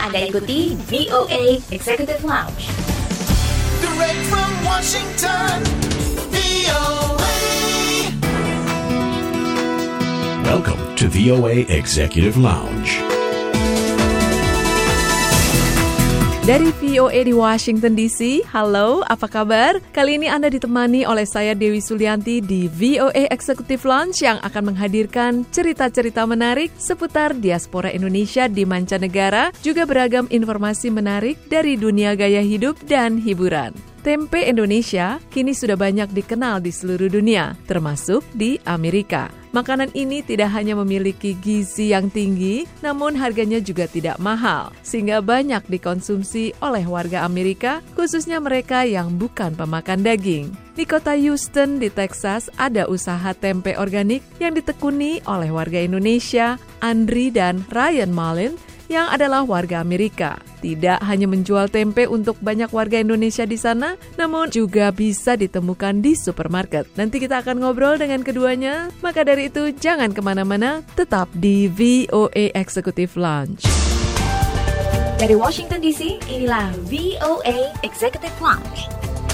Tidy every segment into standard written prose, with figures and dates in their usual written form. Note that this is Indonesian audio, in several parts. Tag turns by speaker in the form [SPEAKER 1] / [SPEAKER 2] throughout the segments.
[SPEAKER 1] Anda ikuti VOA Executive Lounge.
[SPEAKER 2] Direct from Washington, VOA.
[SPEAKER 3] Welcome to VOA Executive Lounge.
[SPEAKER 4] Dari VOA di Washington DC, halo, apa kabar? Kali ini Anda ditemani oleh saya Dewi Sulianti di VOA Executive Lounge yang akan menghadirkan cerita-cerita menarik seputar diaspora Indonesia di mancanegara, juga beragam informasi menarik dari dunia gaya hidup dan hiburan. Tempe Indonesia kini sudah banyak dikenal di seluruh dunia, termasuk di Amerika. Makanan ini tidak hanya memiliki gizi yang tinggi, namun harganya juga tidak mahal, sehingga banyak dikonsumsi oleh warga Amerika, khususnya mereka yang bukan pemakan daging. Di kota Houston di Texas ada usaha tempe organik yang ditekuni oleh warga Indonesia, Andri dan Ryan Malin, yang adalah warga Amerika. Tidak hanya menjual tempe untuk banyak warga Indonesia di sana, namun juga bisa ditemukan di supermarket. Nanti kita akan ngobrol dengan keduanya, maka dari itu jangan kemana-mana, tetap di VOA Executive Lounge.
[SPEAKER 1] Dari Washington DC, inilah VOA Executive Lounge.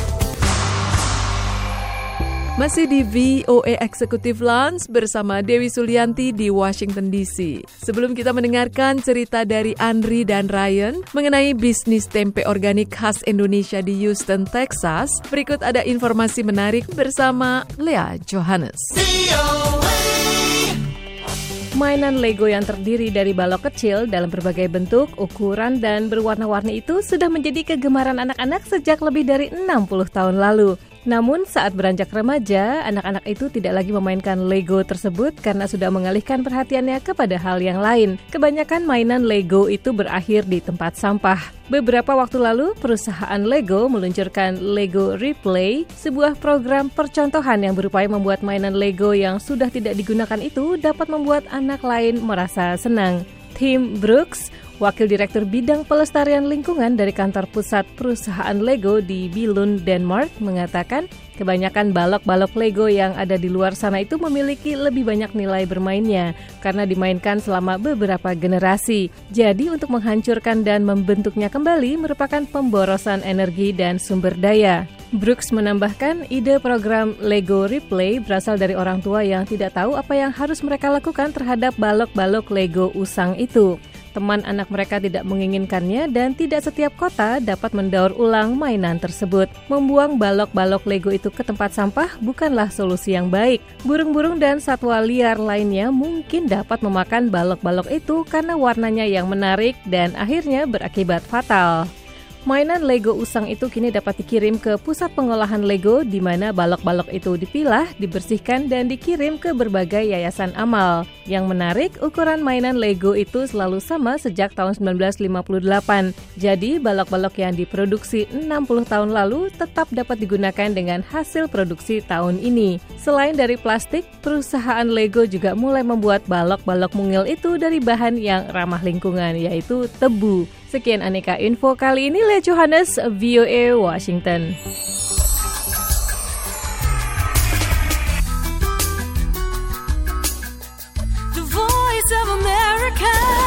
[SPEAKER 4] Masih di VOA Executive Lounge bersama Dewi Sulianti di Washington DC. Sebelum kita mendengarkan cerita dari Andri dan Ryan mengenai bisnis tempe organik khas Indonesia di Houston, Texas, berikut ada informasi menarik bersama Lea Johannes. Mainan Lego yang terdiri dari balok kecil dalam berbagai bentuk, ukuran, dan berwarna-warni itu sudah menjadi kegemaran anak-anak sejak lebih dari 60 tahun lalu. Namun saat beranjak remaja, anak-anak itu tidak lagi memainkan Lego tersebut karena sudah mengalihkan perhatiannya kepada hal yang lain. Kebanyakan mainan Lego itu berakhir di tempat sampah. Beberapa waktu lalu, perusahaan Lego meluncurkan Lego Replay, sebuah program percontohan yang berupaya membuat mainan Lego yang sudah tidak digunakan itu dapat membuat anak lain merasa senang. Tim Brooks, Wakil Direktur Bidang Pelestarian Lingkungan dari kantor pusat perusahaan Lego di Billund, Denmark, mengatakan kebanyakan balok-balok Lego yang ada di luar sana itu memiliki lebih banyak nilai bermainnya karena dimainkan selama beberapa generasi. Jadi untuk menghancurkan dan membentuknya kembali merupakan pemborosan energi dan sumber daya. Brooks menambahkan ide program Lego Replay berasal dari orang tua yang tidak tahu apa yang harus mereka lakukan terhadap balok-balok Lego usang itu. Teman anak mereka tidak menginginkannya dan tidak setiap kota dapat mendaur ulang mainan tersebut. Membuang balok-balok Lego itu ke tempat sampah bukanlah solusi yang baik. Burung-burung dan satwa liar lainnya mungkin dapat memakan balok-balok itu karena warnanya yang menarik dan akhirnya berakibat fatal. Mainan Lego usang itu kini dapat dikirim ke pusat pengolahan Lego di mana balok-balok itu dipilah, dibersihkan, dan dikirim ke berbagai yayasan amal. Yang menarik, ukuran mainan Lego itu selalu sama sejak tahun 1958. Jadi, balok-balok yang diproduksi 60 tahun lalu tetap dapat digunakan dengan hasil produksi tahun ini. Selain dari plastik, perusahaan Lego juga mulai membuat balok-balok mungil itu dari bahan yang ramah lingkungan, yaitu tebu. Sekian aneka info kali ini, Lea Johannes, VOA Washington.
[SPEAKER 5] The Voice of America.